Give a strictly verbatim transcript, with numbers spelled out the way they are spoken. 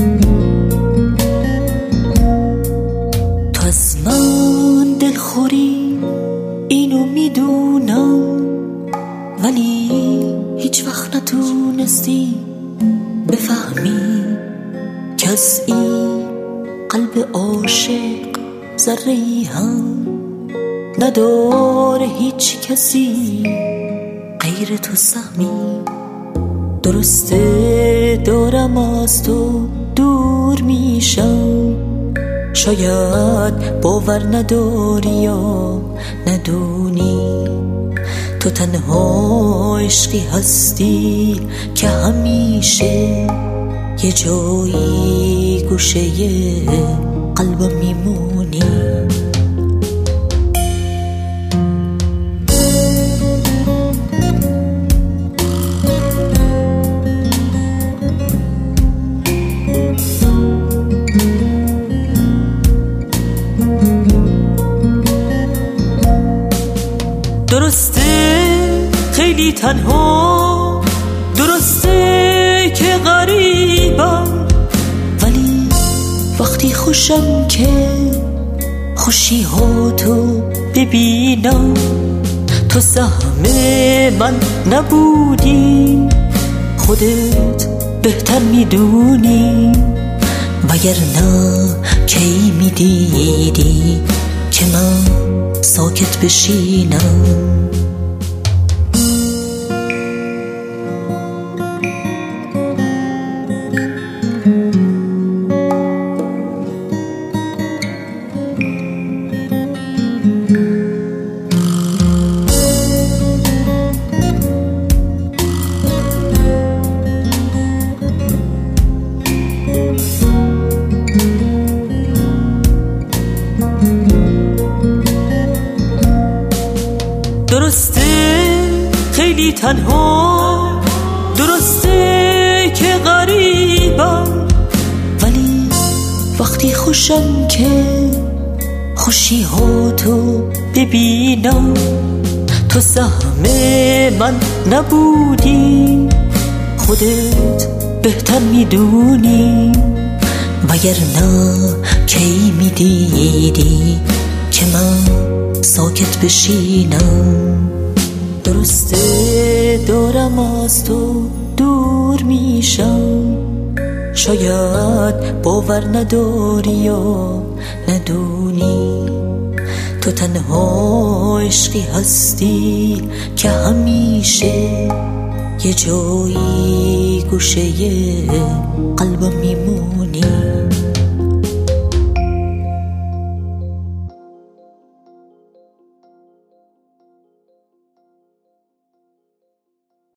تو از من دلخوری اینو میدونم، ولی هیچ وقت نتونستی بفهمی که از این قلب عاشق ذره‌ای هم نداره هیچ کسی غیر تو سهمی. درسته دارم از تو دور میشم، شاید باور نداری یا ندونی، تو تنها عشقی هستی که همیشه یه جایی گوشه قلبم میمونی. درسته خیلی تنها، درسته که غریبم، ولی وقتی خوشم که خوشی ها تو ببینم. تو سهم من نبودی، خودت بهتر میدونی، وگرنه کی میدیدی که من ساکت بشینم. درسته خیلی تنها، درسته که غریبم، ولی وقتی خوشم که خوشی ها تو ببینم. تو سهم من نبودی، خودت بهتر میدونی، وگرنه کی میدیدی که من ساکت بشینم. درسته دارم از تو دور میشم، شاید باور نداری یا ندونی، تو تنها عشقی هستی که همیشه یه جایی گوشه قلبم میمونی.